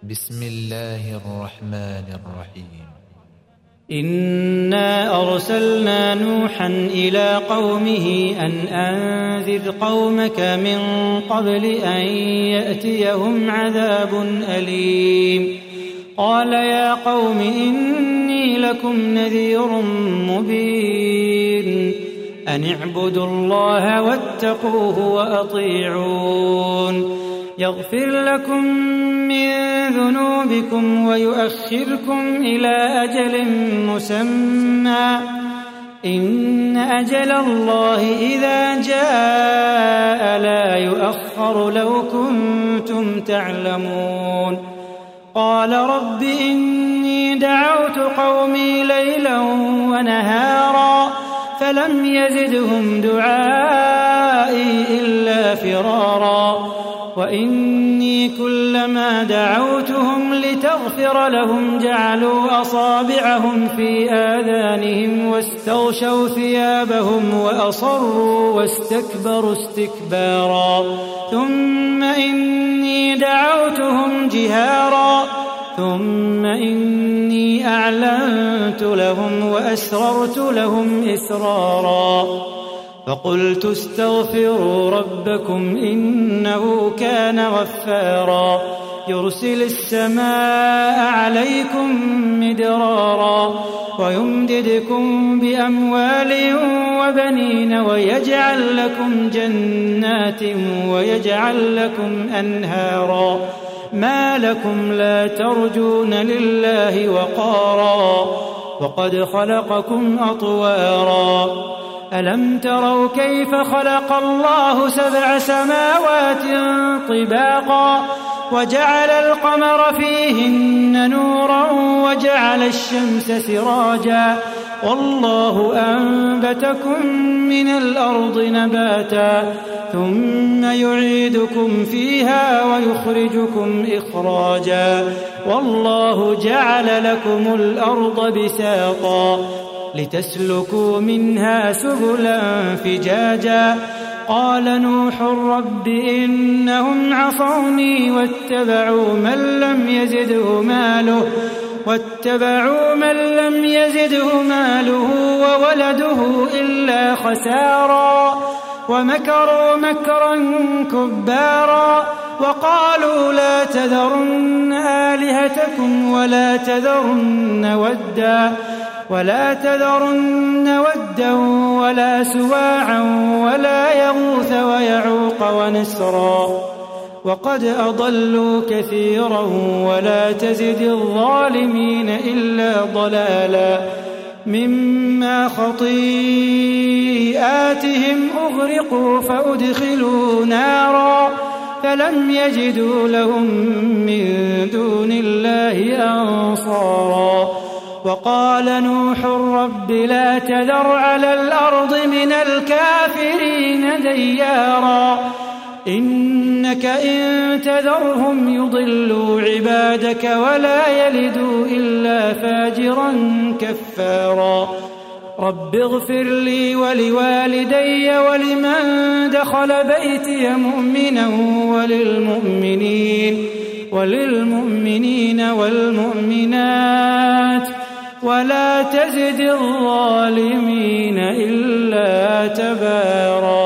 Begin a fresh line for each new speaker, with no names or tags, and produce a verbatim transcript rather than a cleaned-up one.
بسم الله الرحمن الرحيم.
إنا أرسلنا نوحا إلى قومه أن أنذر قومك من قبل أن يأتيهم عذاب أليم. قال يا قوم إني لكم نذير مبين أن اعبدوا الله واتقوه وأطيعون يغفر لكم من ذنوبكم ويؤخركم إلى أجل مسمى إن أجل الله إذا جاء لا يؤخر لو كنتم تعلمون. قال رب إني دعوت قومي ليلا ونهارا فلم يزدهم دعائي إلا فرارا وإني كلما دعوتهم لتغفر لهم جعلوا أصابعهم في آذانهم واستغشوا ثيابهم وأصروا واستكبروا استكبارا ثم إني دعوتهم جهارا ثم إني أعلنت لهم وأسررت لهم إسرارا فقلت استغفروا ربكم إنه كان غفارا يرسل السماء عليكم مدرارا ويمددكم بأموال وبنين ويجعل لكم جنات ويجعل لكم أنهارا ما لكم لا ترجون لله وقارا وقد خلقكم أطوارا ألم تروا كيف خلق الله سبع سماوات طباقا وجعل القمر فيهن نورا وجعل الشمس سراجا والله أنبتكم من الأرض نباتا ثم يعيدكم فيها ويخرجكم إخراجا والله جعل لكم الأرض بساطا لتسلكوا منها سبلا فجاجا قال نوح رب إنهم عصوني واتبعوا من لم يزده ماله واتبعوا من لم يزده ماله وولده إلا خسارا ومكروا مكرا كبارا وقالوا لا تذرن آلهتكم ولا تذرن ودا ولا تذرن ودا ولا سواعا ولا يغوث ويعوق ونسرا وقد أضلوا كثيرا ولا تزد الظالمين إلا ضلالا مما خطيئاتهم أغرقوا فأدخلوا نارا فلم يجدوا لهم من دون الله أنصارا وقال نوح رب لا تذر على الأرض من الكافرين ديارا إنك إن تذرهم يضلوا عبادك ولا يلدوا إلا فاجرا كفارا رب اغفر لي ولوالدي ولمن دخل بيتي مؤمنا وللمؤمنين وللمؤمنين والمؤمنات ولا تزد الظالمين إلا تبارا.